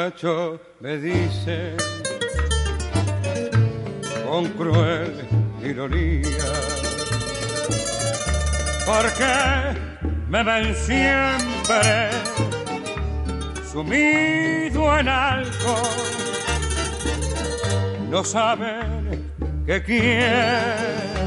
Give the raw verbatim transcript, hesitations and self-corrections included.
muchacho me dice con cruel ironía, porque me ven siempre sumido en alcohol, no saben que quiero